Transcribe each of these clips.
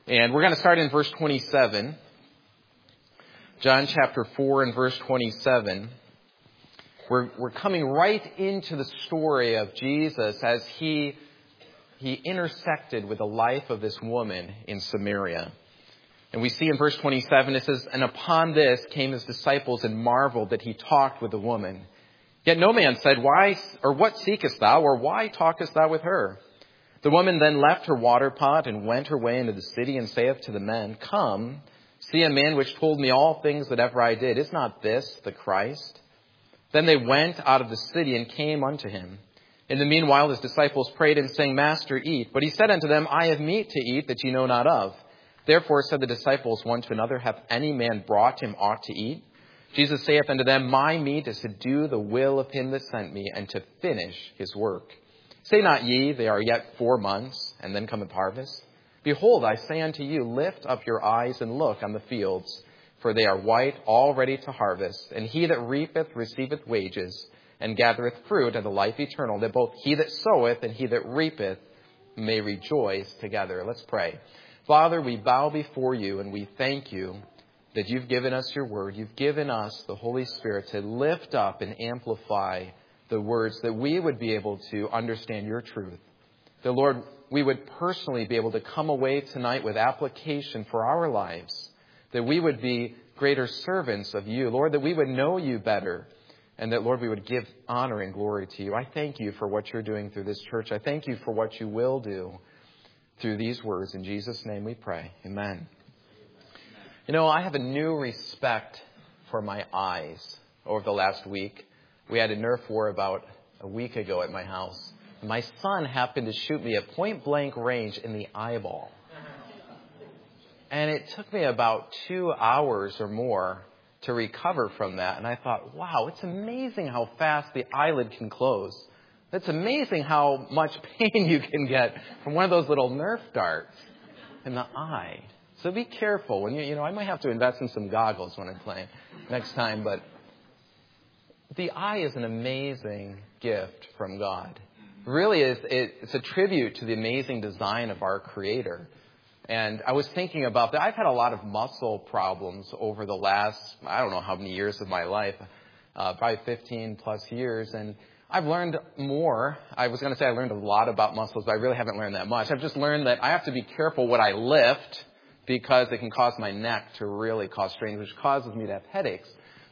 And we're going to start in verse 27. John chapter 4 and verse 27. We're coming right into the story of Jesus as he intersected with the life of this woman in Samaria. And we see in verse 27, it says, "And upon this came his disciples and marveled that he talked with the woman. Yet no man said, Why, or what seekest thou, or why talkest thou with her? The woman then left her water pot and went her way into the city and saith to the men, Come, see a man which told me all things that ever I did. Is not this the Christ? Then they went out of the city and came unto him. In the meanwhile his disciples prayed him, saying, Master, eat. But he said unto them, I have meat to eat that ye know not of. Therefore said the disciples one to another, Hath any man brought him aught to eat? Jesus saith unto them, My meat is to do the will of him that sent me, and to finish his work. Say not ye, They are yet 4 months, and then cometh harvest? Behold, I say unto you, Lift up your eyes and look on the fields, for they are white, all ready to harvest. And he that reapeth receiveth wages, and gathereth fruit unto life eternal, that both he that soweth and he that reapeth may rejoice together." Let's pray. Father, we bow before you, and we thank you that you've given us your word. You've given us the Holy Spirit to lift up and amplify the words, that we would be able to understand your truth. That, Lord, we would personally be able to come away tonight with application for our lives. That we would be greater servants of you. Lord, that we would know you better. And that, Lord, we would give honor and glory to you. I thank you for what you're doing through this church. I thank you for what you will do through these words. In Jesus' name we pray. Amen. You know, I have a new respect for my eyes over the last week. We had a Nerf war about a week ago at my house. My son happened to shoot me at point blank range in the eyeball. And it took me about 2 hours or more to recover from that. And I thought, wow, it's amazing how fast the eyelid can close. It's amazing how much pain you can get from one of those little Nerf darts in the eye. So be careful. When I might have to invest in some goggles when I'm playing next time. But the eye is an amazing gift from God. Really, it's a tribute to the amazing design of our Creator. And I was thinking about that. I've had a lot of muscle problems over the last, I don't know how many years of my life, probably 15 plus years. And I've learned more. I was going to say I learned a lot about muscles, but I really haven't learned that much. I've just learned that I have to be careful what I lift, because it can cause my neck to really cause strain, which causes me to have headaches.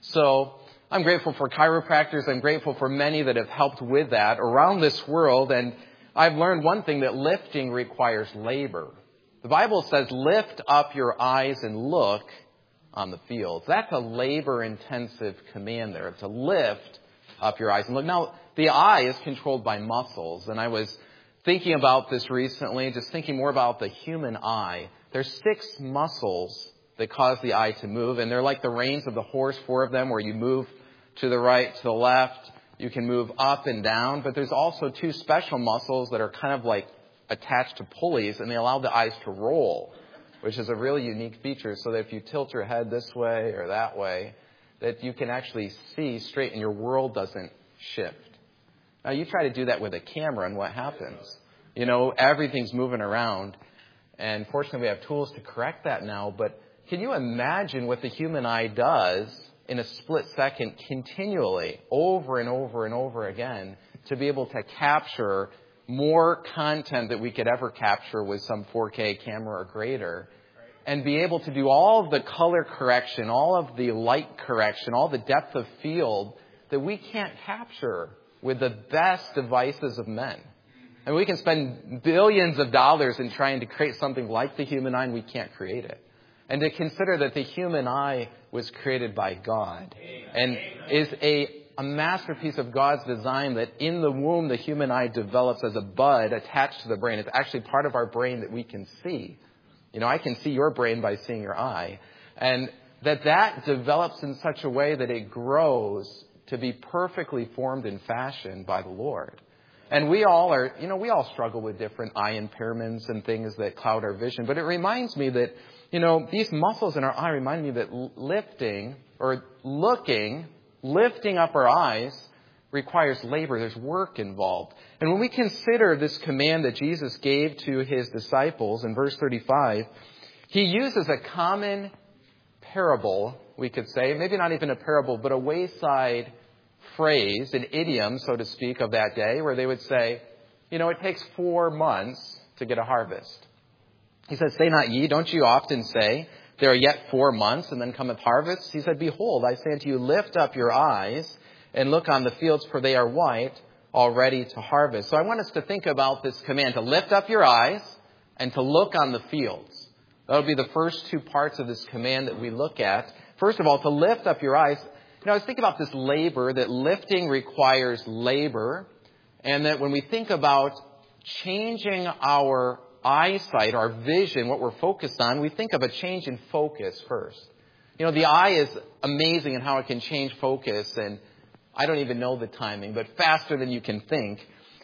So I'm grateful for chiropractors. I'm grateful for many that have helped with that around this world. And I've learned one thing, that lifting requires labor. The Bible says, lift up your eyes and look on the fields. That's a labor-intensive command there, to lift up your eyes and look. Now, the eye is controlled by muscles. And I was thinking about this recently, just thinking more about the human eye. There's 6 muscles that cause the eye to move, and they're like the reins of the horse, 4 of them, where you move to the right, to the left. You can move up and down, but there's also 2 special muscles that are kind of like attached to pulleys, and they allow the eyes to roll, which is a really unique feature, so that if you tilt your head this way or that way, that you can actually see straight and your world doesn't shift. Now, you try to do that with a camera, and what happens? Everything's moving around. And fortunately, we have tools to correct that now. But can you imagine what the human eye does in a split second continually, over and over and over again, to be able to capture more content that we could ever capture with some 4K camera or greater, and be able to do all of the color correction, all of the light correction, all the depth of field that we can't capture with the best devices of men? And we can spend billions of dollars in trying to create something like the human eye, and we can't create it. And to consider that the human eye was created by God and is a masterpiece of God's design, that in the womb the human eye develops as a bud attached to the brain. It's actually part of our brain that we can see. I can see your brain by seeing your eye. And that develops in such a way that it grows to be perfectly formed and fashioned by the Lord. And we all struggle with different eye impairments and things that cloud our vision. But it reminds me that, these muscles in our eye remind me that lifting up our eyes requires labor. There's work involved. And when we consider this command that Jesus gave to his disciples in verse 35, He uses a common parable, we could say, maybe not even a parable, but a wayside phrase, an idiom, so to speak, of that day, where they would say, it takes 4 months to get a harvest. He says, say not ye, don't you often say, there are yet 4 months, and then cometh harvest? He said, behold, I say unto you, lift up your eyes, and look on the fields, for they are white, already to harvest. So I want us to think about this command, to lift up your eyes, and to look on the fields. That'll be the first 2 parts of this command that we look at. First of all, to lift up your eyes. I was thinking about this labor, that lifting requires labor, and that when we think about changing our eyesight, our vision, what we're focused on, we think of a change in focus first. The eye is amazing in how it can change focus, and I don't even know the timing, but faster than you can think.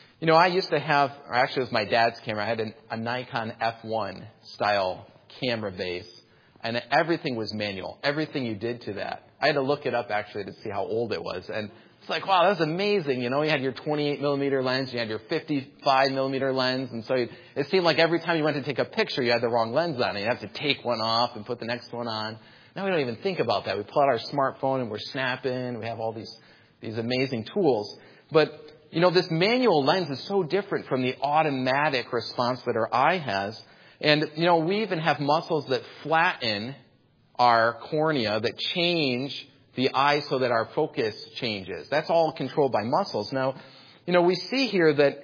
I used to have, or actually it was my dad's camera, I had a Nikon F1 style camera base, and everything was manual. Everything you did to that. I had to look it up actually to see how old it was, and it's like, wow, that was amazing. You had your 28 millimeter lens, you had your 55 millimeter lens, and so it seemed like every time you went to take a picture, you had the wrong lens on, and you have to take one off and put the next one on. Now we don't even think about that. We pull out our smartphone and we're snapping. We have all these amazing tools. But, this manual lens is so different from the automatic response that our eye has. And, we even have muscles that flatten our cornea, that change the eye so that our focus changes. That's all controlled by muscles. Now, we see here that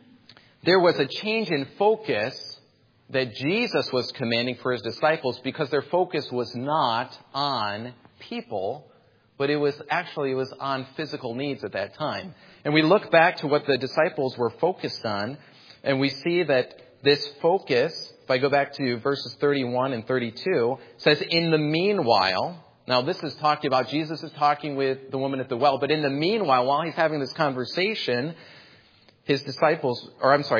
there was a change in focus that Jesus was commanding for his disciples because their focus was not on people, but it was on physical needs at that time. And we look back to what the disciples were focused on, and we see that this focus, if I go back to verses 31 and 32, says, in the meanwhile, now this is talking about, Jesus is talking with the woman at the well, but in the meanwhile, while he's having this conversation, his disciples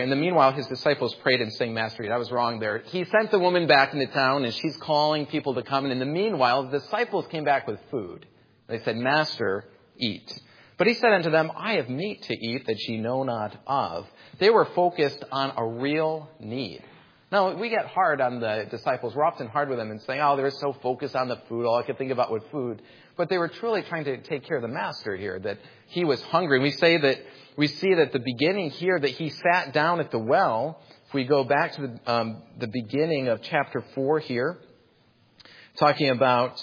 prayed and sang, Master, I was wrong there. He sent the woman back into town, and she's calling people to come, and in the meanwhile, the disciples came back with food. They said, Master, eat. But he said unto them, I have meat to eat that ye know not of. They were focused on a real need. Now, we get hard on the disciples. We're often hard with them and saying, they're so focused on the food. All I could think about was food. But they were truly trying to take care of the master here, that he was hungry. We see that the beginning here, that he sat down at the well. If we go back to the beginning of chapter 4 here, talking about,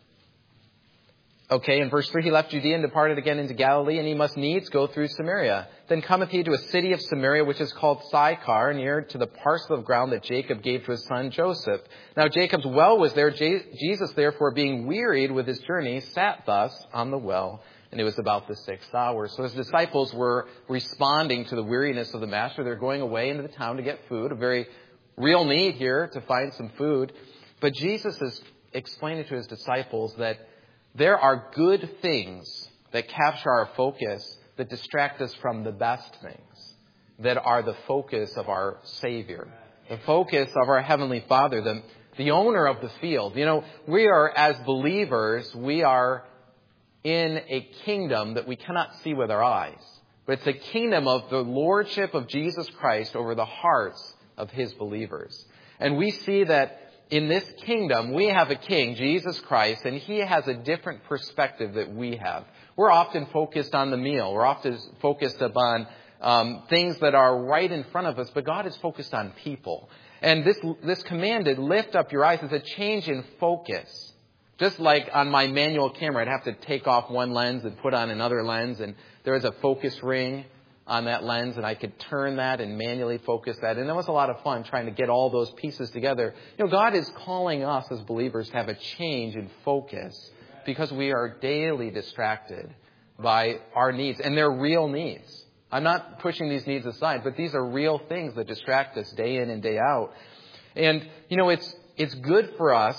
in verse 3, he left Judea and departed again into Galilee, and he must needs go through Samaria. Then cometh he to a city of Samaria, which is called Sychar, near to the parcel of ground that Jacob gave to his son Joseph. Now Jacob's well was there. Jesus, therefore, being wearied with his journey, sat thus on the well, and it was about the 6th hour. So his disciples were responding to the weariness of the master. They're going away into the town to get food, a very real need here to find some food. But Jesus is explaining to his disciples that there are good things that capture our focus, that distract us from the best things, that are the focus of our Savior, the focus of our Heavenly Father, the owner of the field. We are, as believers, we are in a kingdom that we cannot see with our eyes. But it's a kingdom of the lordship of Jesus Christ over the hearts of his believers. And we see that in this kingdom, we have a king, Jesus Christ, and he has a different perspective that we have. We're often focused on the meal. We're often focused upon things that are right in front of us, but God is focused on people. And this commanded, lift up your eyes, is a change in focus. Just like on my manual camera, I'd have to take off one lens and put on another lens, and there is a focus ring on that lens, and I could turn that and manually focus that. And that was a lot of fun trying to get all those pieces together. God is calling us as believers to have a change in focus because we are daily distracted by our needs, and they're real needs. I'm not pushing these needs aside, but these are real things that distract us day in and day out. And, it's good for us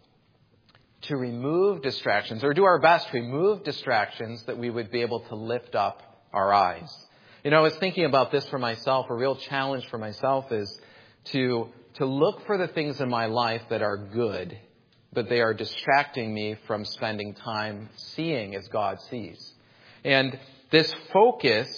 to remove distractions, or do our best to remove distractions, that we would be able to lift up our eyes. I was thinking about this for myself. A real challenge for myself is to look for the things in my life that are good, but they are distracting me from spending time seeing as God sees. And this focus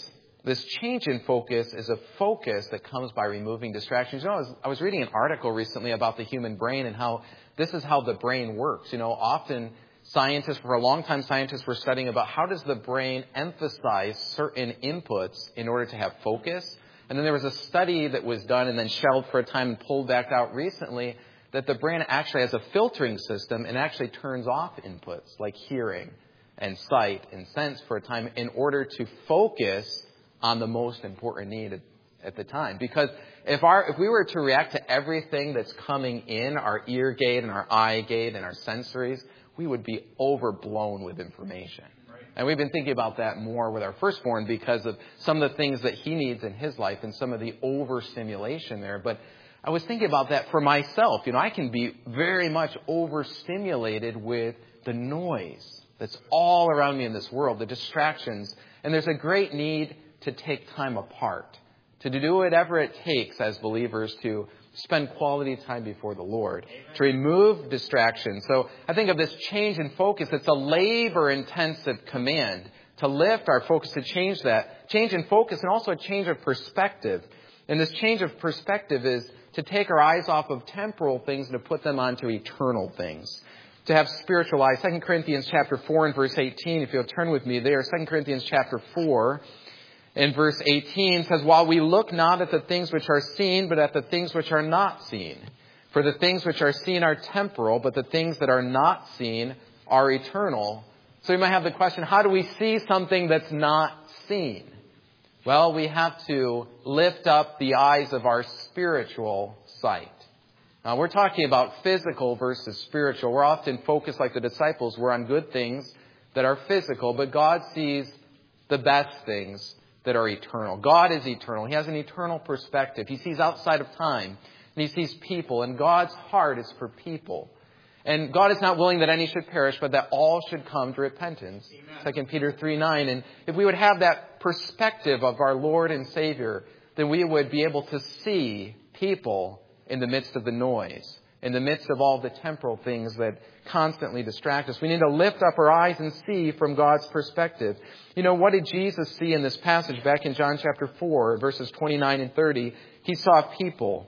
this change in focus is a focus that comes by removing distractions. I was reading an article recently about the human brain and how this is how the brain works. Often for a long time, scientists were studying about how does the brain emphasize certain inputs in order to have focus. And then there was a study that was done and then shelved for a time and pulled back out recently that the brain actually has a filtering system and actually turns off inputs like hearing and sight and sense for a time in order to focus on the most important need at the time. Because if we were to react to everything that's coming in, our ear gate and our eye gate and our sensories, we would be overblown with information. Right. And we've been thinking about that more with our firstborn because of some of the things that he needs in his life and some of the overstimulation there. But I was thinking about that for myself. I can be very much overstimulated with the noise that's all around me in this world, the distractions. And there's a great need to take time apart, to do whatever it takes as believers to spend quality time before the Lord, to remove distractions. So I think of this change in focus. It's a labor-intensive command to lift our focus, to change that. Change in focus and also a change of perspective. And this change of perspective is to take our eyes off of temporal things and to put them onto eternal things. To have spiritual eyes. 2 Corinthians chapter 4 and verse 18, if you'll turn with me there. 2 Corinthians chapter 4 and verse 18 says, while we look not at the things which are seen, but at the things which are not seen. For the things which are seen are temporal, but the things that are not seen are eternal. So you might have the question, how do we see something that's not seen? Well, we have to lift up the eyes of our spiritual sight. Now, we're talking about physical versus spiritual. We're often focused, like the disciples, we're on good things that are physical, but God sees the best things that are eternal. God is eternal. He has an eternal perspective. He sees outside of time, and He sees people, and God's heart is for people. And God is not willing that any should perish, but that all should come to repentance. 2 Peter 3:9. And if we would have that perspective of our Lord and Savior, then we would be able to see people in the midst of the noise, in the midst of all the temporal things that constantly distract us. We need to lift up our eyes and see from God's perspective. What did Jesus see in this passage back in John chapter 4, verses 29 and 30? He saw people.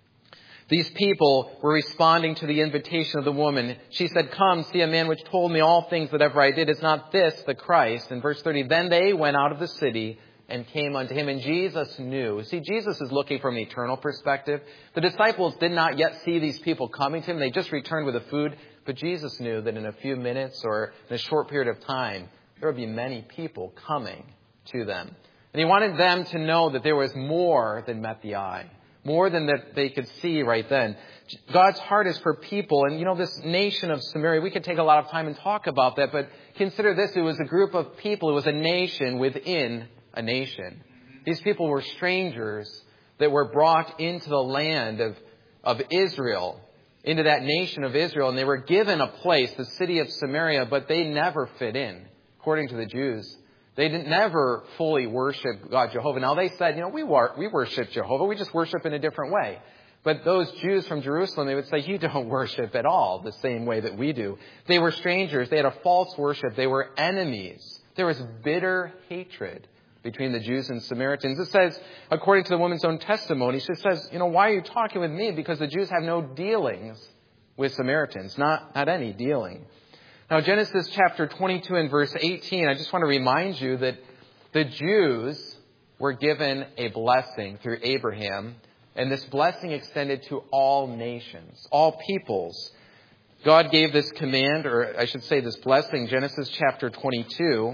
These people were responding to the invitation of the woman. She said, come, see a man which told me all things that ever I did. Is not this the Christ? In verse 30, then they went out of the city and came unto him. And Jesus knew. See, Jesus is looking from an eternal perspective. The disciples did not yet see these people coming to him. They just returned with the food. But Jesus knew that in a few minutes or in a short period of time, there would be many people coming to them. And he wanted them to know that there was more than met the eye, more than that they could see right then. God's heart is for people. And, this nation of Samaria, we could take a lot of time and talk about that. But consider this, it was a group of people. It was a nation within a nation. These people were strangers that were brought into the land of Israel, into that nation of Israel, and they were given a place, the city of Samaria, but they never fit in, according to the Jews. They never fully worship God, Jehovah. Now they said, we worship Jehovah, we just worship in a different way. But those Jews from Jerusalem, they would say, you don't worship at all the same way that we do. They were strangers, they had a false worship, they were enemies. There was bitter hatred between the Jews and Samaritans. It says, according to the woman's own testimony, she says, why are you talking with me? Because the Jews have no dealings with Samaritans, not any dealing. Now, Genesis chapter 22 and verse 18, I just want to remind you that the Jews were given a blessing through Abraham, and this blessing extended to all nations, all peoples. God gave this command, or I should say this blessing, Genesis chapter 22.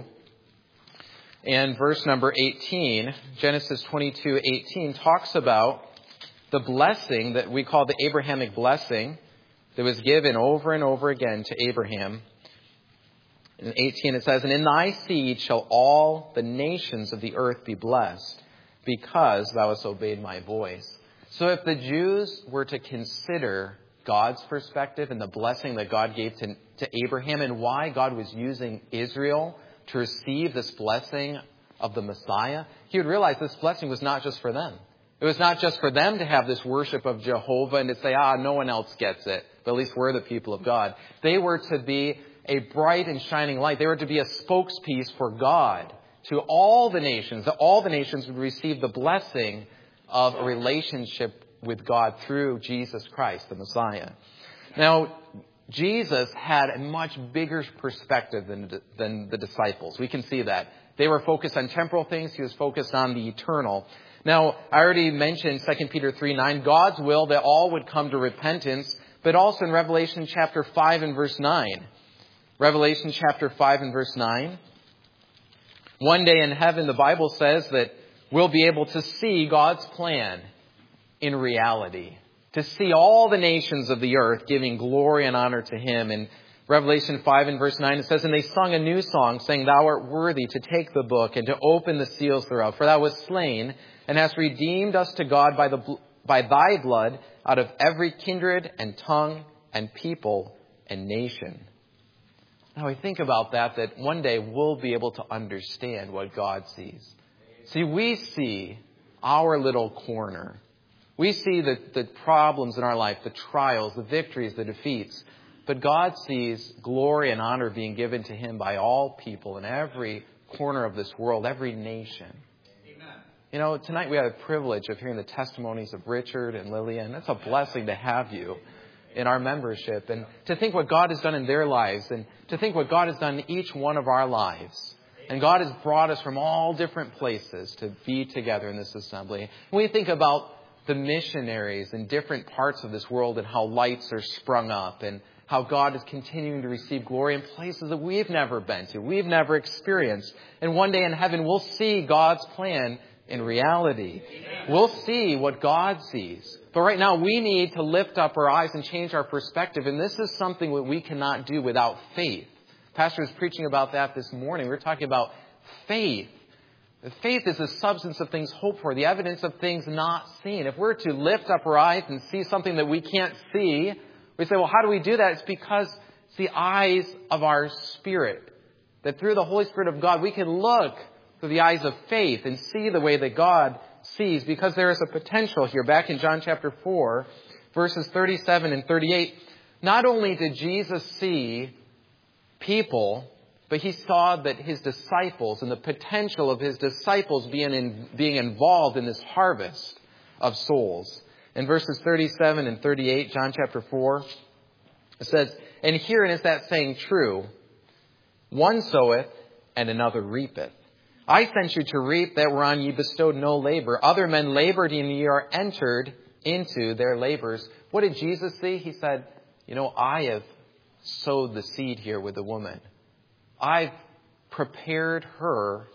And verse number 18, Genesis 22:18, talks about the blessing that we call the Abrahamic blessing that was given over and over again to Abraham. In 18 it says, and in thy seed shall all the nations of the earth be blessed, because thou hast obeyed my voice. So if the Jews were to consider God's perspective and the blessing that God gave to Abraham and why God was using Israel to receive this blessing of the Messiah, he would realize this blessing was not just for them. It was not just for them to have this worship of Jehovah and to say, no one else gets it, but at least we're the people of God. They were to be a bright and shining light. They were to be a spokespiece for God to all the nations, that all the nations would receive the blessing of a relationship with God through Jesus Christ, the Messiah. Now, Jesus had a much bigger perspective than the disciples. We can see that. They were focused on temporal things. He was focused on the eternal. Now, I already mentioned 2 Peter 3:9, God's will that all would come to repentance, but also in Revelation chapter 5 and verse 9. Revelation chapter 5 and verse 9. One day in heaven, the Bible says that we'll be able to see God's plan in reality. To see all the nations of the earth giving glory and honor to Him. In Revelation 5 and verse 9 it says, And they sung a new song, saying, Thou art worthy to take the book and to open the seals thereof. For thou wast slain, and hast redeemed us to God by thy blood out of every kindred and tongue and people and nation. Now we think about that one day we'll be able to understand what God sees. See, we see our little corner. We see the problems in our life, the trials, the victories, the defeats. But God sees glory and honor being given to Him by all people in every corner of this world, every nation. Amen. You know, tonight we have the privilege of hearing the testimonies of Richard and Lillian. It's a blessing to have you in our membership and to think what God has done in their lives and to think what God has done in each one of our lives. And God has brought us from all different places to be together in this assembly. When we think about the missionaries in different parts of this world and how lights are sprung up and how God is continuing to receive glory in places that we've never been to, we've never experienced. And one day in heaven, we'll see God's plan in reality. We'll see what God sees. But right now, we need to lift up our eyes and change our perspective. And this is something that we cannot do without faith. Pastor was preaching about that this morning. We're talking about faith. Faith is the substance of things hoped for, the evidence of things not seen. If we're to lift up our eyes and see something that we can't see, we say, well, how do we do that? It's because it's the eyes of our spirit. That through the Holy Spirit of God, we can look through the eyes of faith and see the way that God sees. Because there is a potential here. Back in John chapter 4, verses 37 and 38, not only did Jesus see people, but He saw that His disciples and the potential of His disciples being involved in this harvest of souls. In verses 37 and 38, John chapter 4, it says, And herein is that saying true, one soweth and another reapeth. I sent you to reap that whereon ye bestowed no labor. Other men labored and ye are entered into their labors. What did Jesus see? He said, I have sowed the seed here with the woman. I've prepared her,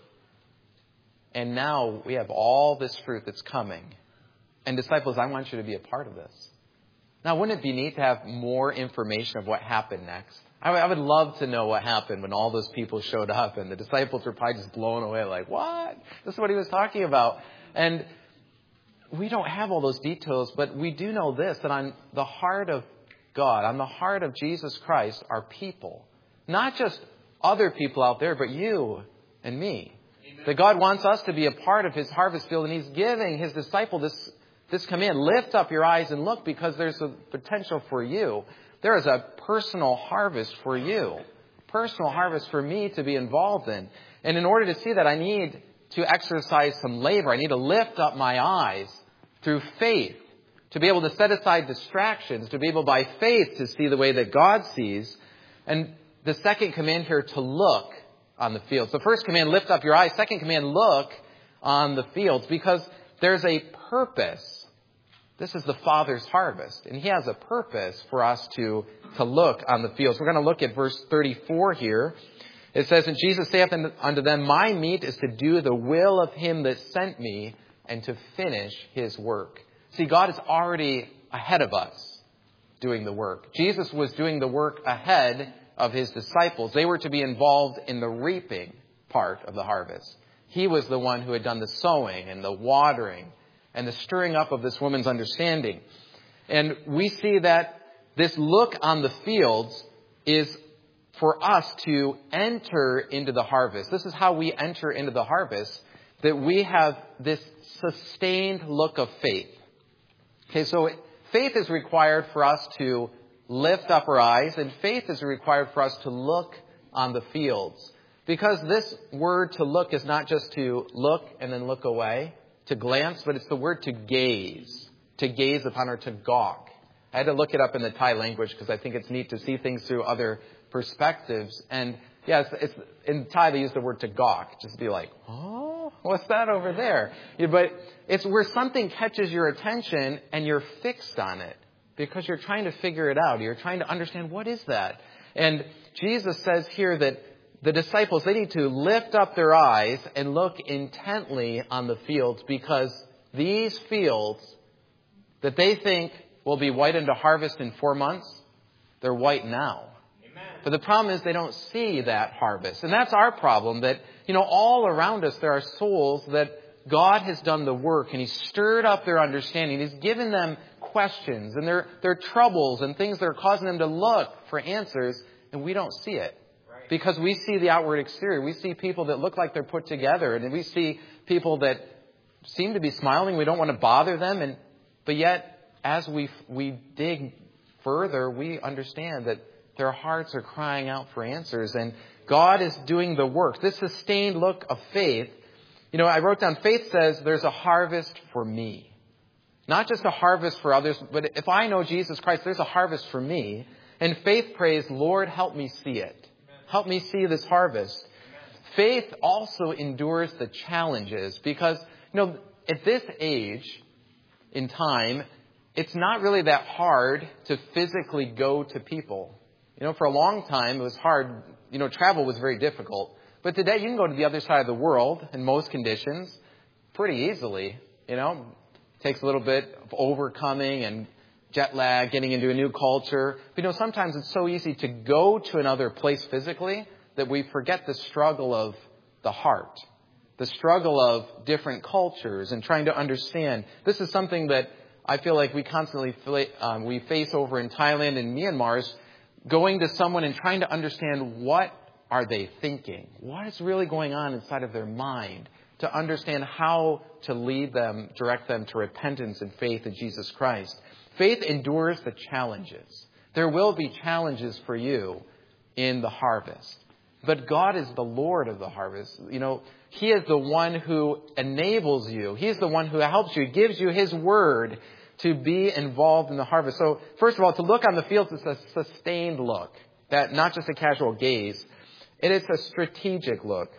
and now we have all this fruit that's coming. And disciples, I want you to be a part of this. Now, wouldn't it be neat to have more information of what happened next? I would love to know what happened when all those people showed up and the disciples were probably just blown away like, what? This is what He was talking about. And we don't have all those details, but we do know this, that on the heart of God, on the heart of Jesus Christ, are people. Not just other people out there, but you and me. Amen. That God wants us to be a part of His harvest field, and He's giving His disciple this command. Lift up your eyes and look, because there's a potential for you. There is a personal harvest for you. Personal harvest for me to be involved in. And in order to see that, I need to exercise some labor. I need to lift up my eyes through faith, to be able to set aside distractions, to be able by faith to see the way that God sees. And the second command here, to look on the fields. The first command, lift up your eyes. Second command, look on the fields, because there's a purpose. This is the Father's harvest, and He has a purpose for us to look on the fields. We're going to look at verse 34 here. It says, And Jesus saith unto them, My meat is to do the will of Him that sent me, and to finish His work. See, God is already ahead of us doing the work. Jesus was doing the work ahead of His disciples. They were to be involved in the reaping part of the harvest. He was the one who had done the sowing and the watering and the stirring up of this woman's understanding. And we see that this look on the fields is for us to enter into the harvest. This is how we enter into the harvest, that we have this sustained look of faith. Okay, so faith is required for us to lift up our eyes, and faith is required for us to look on the fields. Because this word to look is not just to look and then look away, to glance, but it's the word to gaze upon, or to gawk. I had to look it up in the Thai language because I think it's neat to see things through other perspectives. And yes, it's in Thai they use the word to gawk, just to be like, oh, what's that over there? Yeah, but it's where something catches your attention and you're fixed on it because you're trying to figure it out. You're trying to understand, what is that? And Jesus says here that the disciples, they need to lift up their eyes and look intently on the fields, because these fields that they think will be white into harvest in 4 months, they're white now. Amen. But the problem is they don't see that harvest. And that's our problem, that, all around us there are souls that God has done the work, and He's stirred up their understanding. He's given them questions and their troubles and things that are causing them to look for answers, and we don't see it. Because we see the outward exterior. We see people that look like they're put together, and we see people that seem to be smiling. We don't want to bother them. But yet, as we dig further, we understand that their hearts are crying out for answers. And God is doing the work. This sustained look of faith. I wrote down, faith says there's a harvest for me. Not just a harvest for others, but if I know Jesus Christ, there's a harvest for me. And faith prays, Lord, help me see it. Help me see this harvest. Faith also endures the challenges because, at this age in time, it's not really that hard to physically go to people. For a long time, it was hard. Travel was very difficult. But today, you can go to the other side of the world in most conditions pretty easily. Takes a little bit of overcoming and jet lag, getting into a new culture. But sometimes it's so easy to go to another place physically that we forget the struggle of the heart, the struggle of different cultures and trying to understand. This is something that I feel like we constantly we face over in Thailand and Myanmar, is going to someone and trying to understand, what are they thinking? What is really going on inside of their mind, to understand how to lead them, direct them to repentance and faith in Jesus Christ. Faith endures the challenges. There will be challenges for you in the harvest. But God is the Lord of the harvest. He is the one who enables you. He is the one who helps you, gives you His word to be involved in the harvest. So, first of all, to look on the fields is a sustained look. That not just a casual gaze. It is a strategic look.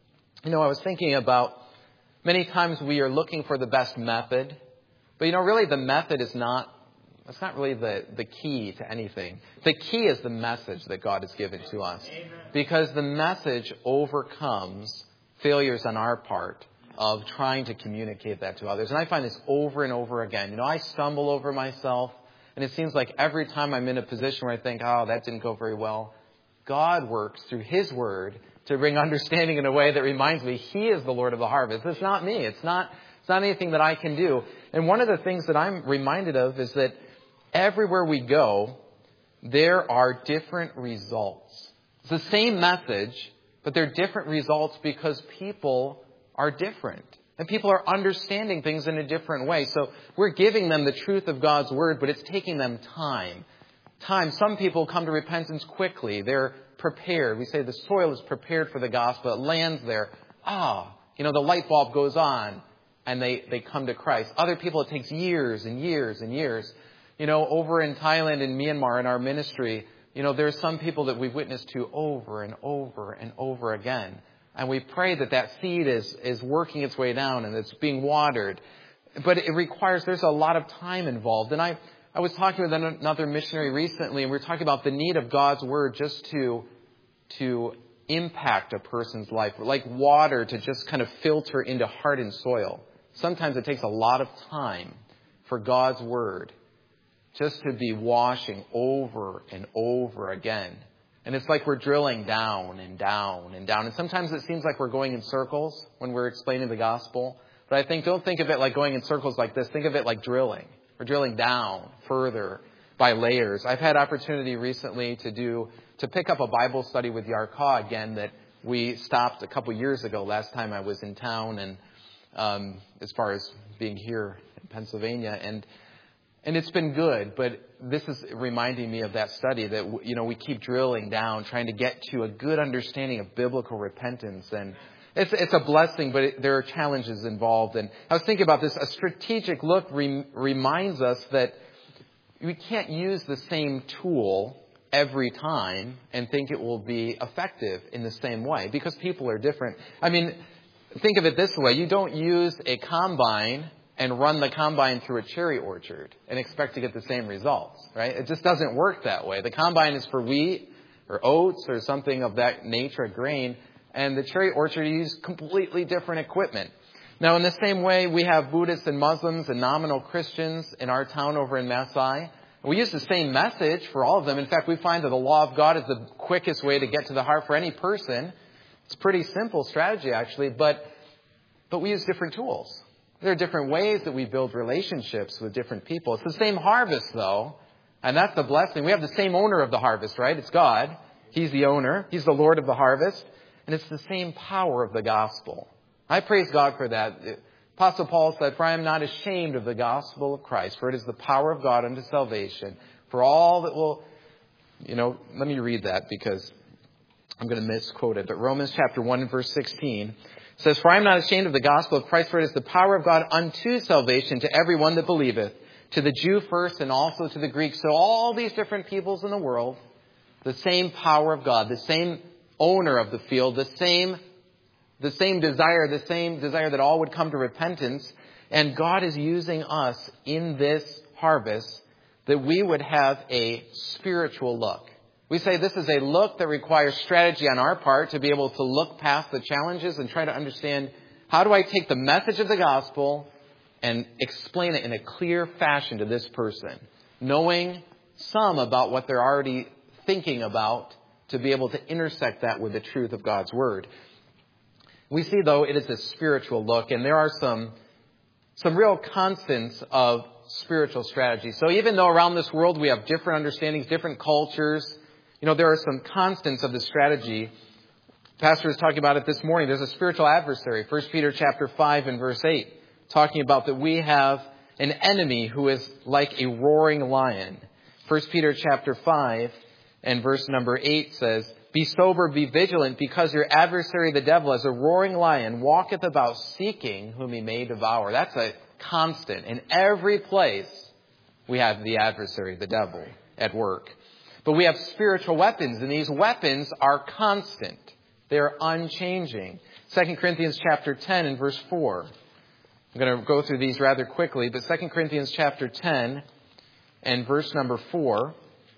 I was thinking about, many times we are looking for the best method. But really the method is not really the key to anything. The key is the message that God has given to us. Amen. Because the message overcomes failures on our part of trying to communicate that to others. And I find this over and over again. I stumble over myself, and it seems like every time I'm in a position where I think, that didn't go very well, God works through His word to bring understanding in a way that reminds me He is the Lord of the harvest. It's not me. It's not anything that I can do. And one of the things that I'm reminded of is that everywhere we go, there are different results. It's the same message, but they're different results because people are different. And people are understanding things in a different way. So we're giving them the truth of God's word, but it's taking them time. Some people come to repentance quickly. They're prepared. We say the soil is prepared for the gospel. It lands there. The light bulb goes on. And they come to Christ. Other people, it takes years and years and years. Over in Thailand and Myanmar in our ministry, there's some people that we've witnessed to over and over and over again. And we pray that seed is working its way down and it's being watered. But there's a lot of time involved. And I was talking with another missionary recently, and we were talking about the need of God's word just to impact a person's life, like water to just kind of filter into hardened soil. Sometimes it takes a lot of time for God's word just to be washing over and over again. And it's like we're drilling down and down and down. And sometimes it seems like we're going in circles when we're explaining the gospel. But don't think of it like going in circles like this. Think of it like drilling. We're drilling down further by layers. I've had opportunity recently to pick up a Bible study with Yarka again that we stopped a couple years ago, last time I was in town, and as far as being here in Pennsylvania. And And it's been good, but this is reminding me of that study that, we keep drilling down, trying to get to a good understanding of biblical repentance. And it's a blessing, but there are challenges involved. And I was thinking about this. A strategic look reminds us that we can't use the same tool every time and think it will be effective in the same way, because people are different. I mean, think of it this way. You don't use a combine and run the combine through a cherry orchard and expect to get the same results, right? It just doesn't work that way. The combine is for wheat or oats or something of that nature, a grain, and the cherry orchard uses completely different equipment. Now, in the same way, we have Buddhists and Muslims and nominal Christians in our town over in Maasai. We use the same message for all of them. In fact, we find that the law of God is the quickest way to get to the heart for any person. It's a pretty simple strategy, actually, but we use different tools. There are different ways that we build relationships with different people. It's the same harvest, though, and that's the blessing. We have the same owner of the harvest, right? It's God. He's the owner. He's the Lord of the harvest. And it's the same power of the gospel. I praise God for that. Apostle Paul said, "For I am not ashamed of the gospel of Christ, for it is the power of God unto salvation for all that will..." Let me read that because I'm going to misquote it. But Romans chapter 1 and verse 16 says, "For I am not ashamed of the gospel of Christ, for it is the power of God unto salvation to everyone that believeth, to the Jew first and also to the Greek." So all these different peoples in the world, the same power of God, the same owner of the field, the same desire that all would come to repentance. And God is using us in this harvest that we would have a spiritual look. We say this is a look that requires strategy on our part to be able to look past the challenges and try to understand, how do I take the message of the gospel and explain it in a clear fashion to this person, knowing some about what they're already thinking about, to be able to intersect that with the truth of God's word. We see, though, it is a spiritual look, and there are some real constants of spiritual strategy. So even though around this world we have different understandings, different cultures, there are some constants of the strategy. Pastor was talking about it this morning. There's a spiritual adversary. 1 Peter chapter 5 and verse 8, talking about that we have an enemy who is like a roaring lion. 1 Peter chapter 5 and verse number 8 says, "Be sober, be vigilant, because your adversary the devil, as a roaring lion, walketh about seeking whom he may devour." That's a constant. In every place we have the adversary, the devil, at work. But we have spiritual weapons, and these weapons are constant. They're unchanging. 2 Corinthians chapter 10 and verse 4. I'm going to go through these rather quickly, but 2 Corinthians chapter 10 and verse number 4.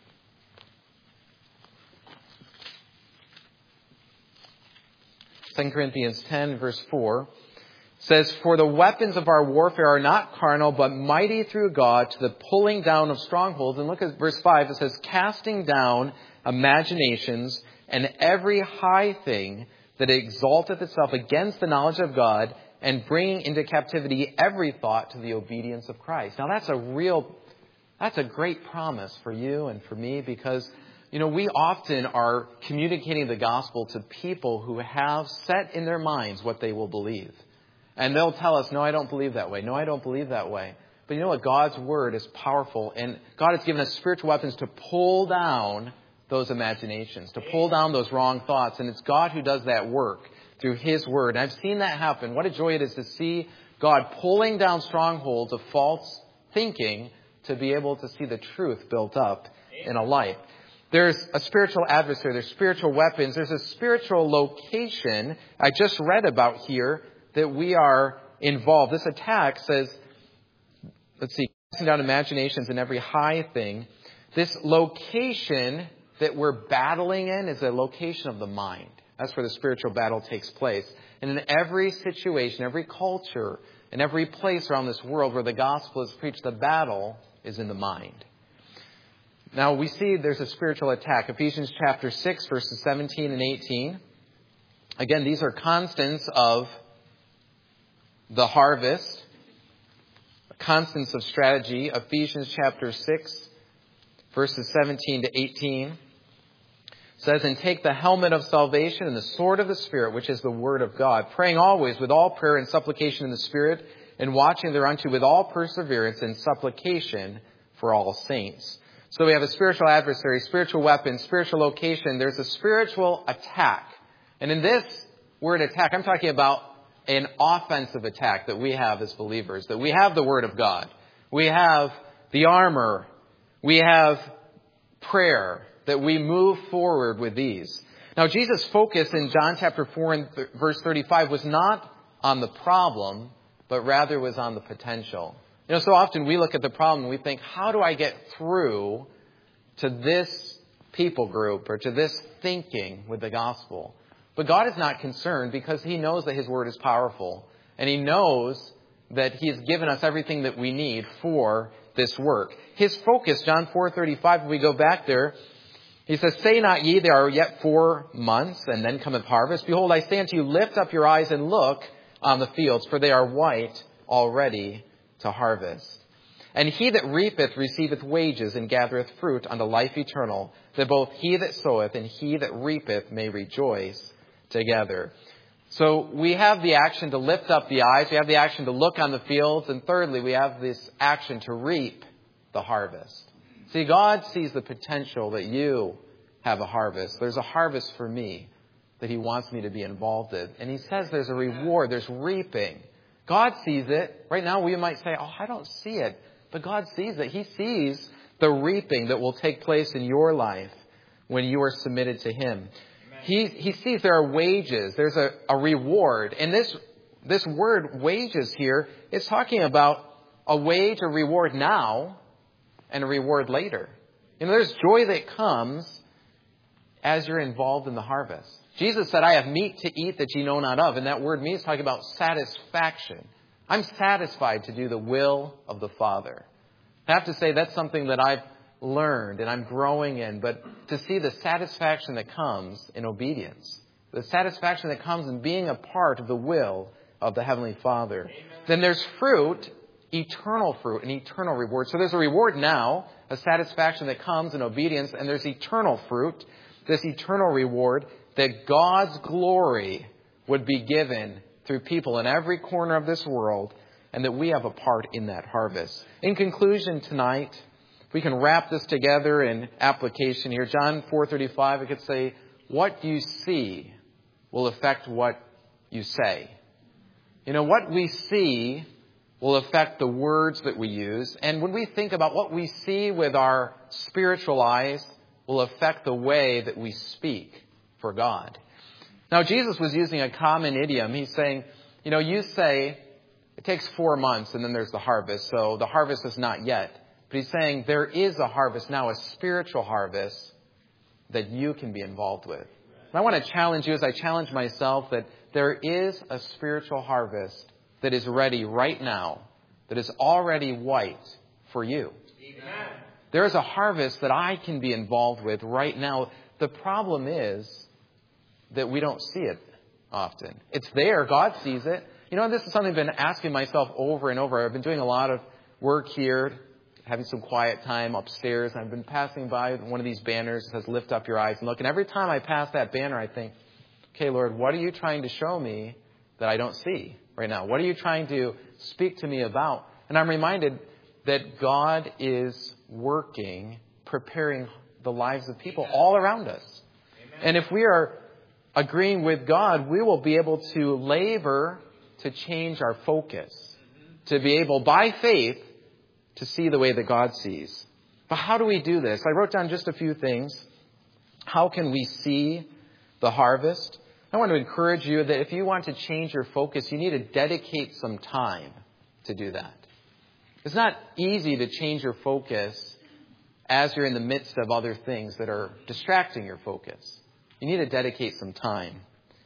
2 Corinthians 10, verse 4, says, "For the weapons of our warfare are not carnal, but mighty through God to the pulling down of strongholds." And look at verse 5. It says, "Casting down imaginations and every high thing that exalteth itself against the knowledge of God, and bringing into captivity every thought to the obedience of Christ." Now that's a great promise for you and for me, because we often are communicating the gospel to people who have set in their minds what they will believe. And they'll tell us, "No, I don't believe that way. No, I don't believe that way." But you know what? God's word is powerful. And God has given us spiritual weapons to pull down those imaginations, to pull down those wrong thoughts. And it's God who does that work through his word. And I've seen that happen. What a joy it is to see God pulling down strongholds of false thinking to be able to see the truth built up in a life. There's a spiritual adversary. There's spiritual weapons. There's a spiritual location I just read about here that we are involved. This attack says, casting down imaginations and every high thing. This location that we're battling in is a location of the mind. That's where the spiritual battle takes place. And in every situation, every culture, and every place around this world where the gospel is preached, the battle is in the mind. Now, we see there's a spiritual attack. Ephesians chapter 6, verses 17 and 18. Again, these are constants of the harvest, constants of strategy. Ephesians chapter 6, verses 17 to 18 says, "And take the helmet of salvation and the sword of the Spirit, which is the word of God, praying always with all prayer and supplication in the Spirit, and watching thereunto with all perseverance and supplication for all saints. So we have a spiritual adversary, spiritual weapon, spiritual location. There's a spiritual attack. And in this word attack, I'm talking about an offensive attack that we have as believers, that we have the Word of God. We have the armor. We have prayer, that we move forward with these. Now, Jesus' focus in John chapter 4 and verse 35 was not on the problem, but rather was on the potential. So often we look at the problem and we think, how do I get through to this people group or to this thinking with the gospel? But God is not concerned because He knows that His Word is powerful. And He knows that He has given us everything that we need for this work. His focus, John 4:35, when we go back there, He says, "Say not ye, there are yet 4 months, and then cometh harvest. Behold, I say unto you, lift up your eyes and look on the fields, for they are white already to harvest. And he that reapeth receiveth wages, and gathereth fruit unto life eternal, that both he that soweth and he that reapeth may rejoice together." So we have the action to lift up the eyes, we have the action to look on the fields, and thirdly, we have this action to reap the harvest. See, God sees the potential that you have a harvest. There's a harvest for me that He wants me to be involved in. And He says there's a reward, there's reaping. God sees it. Right now we might say, I don't see it. But God sees it. He sees the reaping that will take place in your life when you are submitted to Him. He sees there are wages. There's a reward. And this word wages here is talking about a wage, a reward now, and a reward later. There's joy that comes as you're involved in the harvest. Jesus said, "I have meat to eat that ye know not of." And that word meat is talking about satisfaction. I'm satisfied to do the will of the Father. I have to say that's something that I've learned and I'm growing in. But to see the satisfaction that comes in obedience, the satisfaction that comes in being a part of the will of the Heavenly Father. Amen. Then there's fruit, eternal fruit, and eternal reward. So there's a reward now, a satisfaction that comes in obedience, and there's eternal fruit, this eternal reward, that God's glory would be given through people in every corner of this world, and that we have a part in that harvest. In conclusion tonight, if we can wrap this together in application here, John 4:35, I could say, what you see will affect what you say. What we see will affect the words that we use. And when we think about what we see with our spiritual eyes, will affect the way that we speak for God. Now, Jesus was using a common idiom. He's saying, you say it takes 4 months and then there's the harvest. So the harvest is not yet. But He's saying there is a harvest now, a spiritual harvest that you can be involved with. And I want to challenge you as I challenge myself that there is a spiritual harvest that is ready right now, that is already white for you. Amen. There is a harvest that I can be involved with right now. The problem is that we don't see it often. It's there. God sees it. This is something I've been asking myself over and over. I've been doing a lot of work here, having some quiet time upstairs. I've been passing by one of these banners that says, "Lift up your eyes and look." And every time I pass that banner, I think, okay, Lord, what are you trying to show me that I don't see right now? What are you trying to speak to me about? And I'm reminded that God is working, preparing the lives of people all around us. Amen. And if we are agreeing with God, we will be able to labor to change our focus, to be able, by faith, to see the way that God sees. But how do we do this? I wrote down just a few things. How can we see the harvest? I want to encourage you that if you want to change your focus, you need to dedicate some time to do that. It's not easy to change your focus as you're in the midst of other things that are distracting your focus. You need to dedicate some time.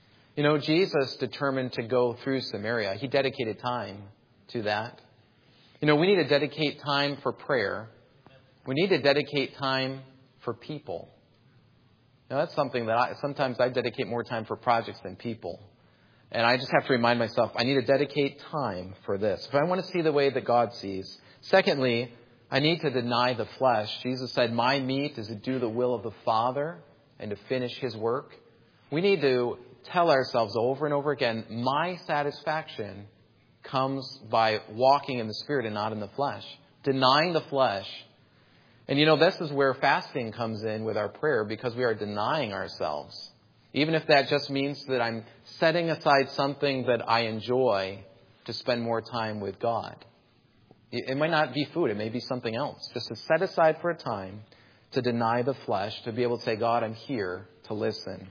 Jesus determined to go through Samaria. He dedicated time to that. We need to dedicate time for prayer. We need to dedicate time for people. Now, that's something that sometimes I dedicate more time for projects than people. And I just have to remind myself, I need to dedicate time for this if I want to see the way that God sees. Secondly, I need to deny the flesh. Jesus said, "My meat is to do the will of the Father and to finish His work." We need to tell ourselves over and over again, my satisfaction comes by walking in the Spirit and not in the flesh. Denying the flesh And this is where fasting comes in with our prayer, because we are denying ourselves. Even if that just means that I'm setting aside something that I enjoy to spend more time with God. It might not be food. It may be something else. Just to set aside for a time to deny the flesh, to be able to say, God, I'm here to listen.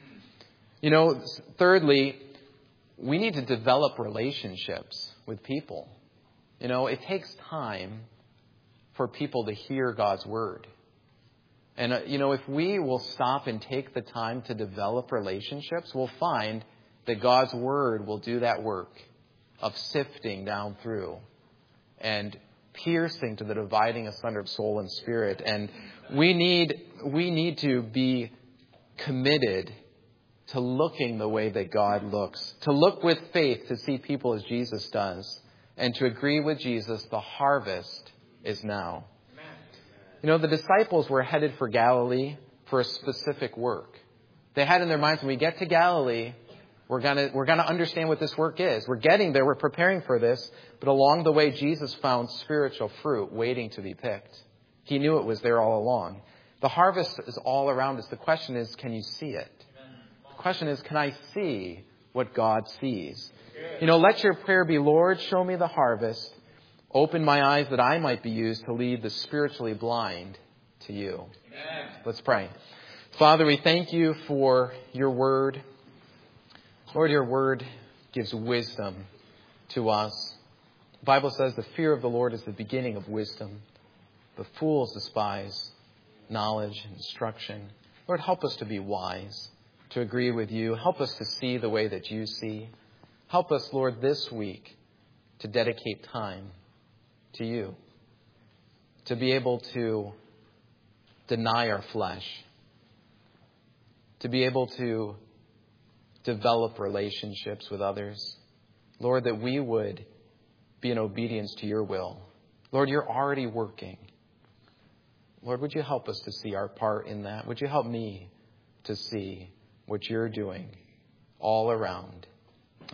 Thirdly, we need to develop relationships with people. It takes time for people to hear God's word. And, if we will stop and take the time to develop relationships, we'll find that God's word will do that work of sifting down through and piercing to the dividing asunder of soul and spirit. And we need to be committed to looking the way that God looks, to look with faith to see people as Jesus does, and to agree with Jesus, the harvest is now. The disciples were headed for Galilee for a specific work. They had in their minds, when we get to Galilee, we're gonna understand what this work is. We're getting there, we're preparing for this, but along the way, Jesus found spiritual fruit waiting to be picked. He knew it was there all along. The harvest is all around us. The question is, can you see it? The question is, can I see what God sees? Let your prayer be, Lord, show me the harvest. Open my eyes that I might be used to lead the spiritually blind to you. Amen. Let's pray. Father, we thank you for your word. Lord, your word gives wisdom to us. The Bible says the fear of the Lord is the beginning of wisdom, but fools despise knowledge and instruction. Lord, help us to be wise, to agree with you. Help us to see the way that you see. Help us, Lord, this week to dedicate time to you, to be able to deny our flesh, to be able to develop relationships with others. Lord, that we would be in obedience to your will. Lord, you're already working. Lord, would you help us to see our part in that? Would you help me to see what you're doing all around?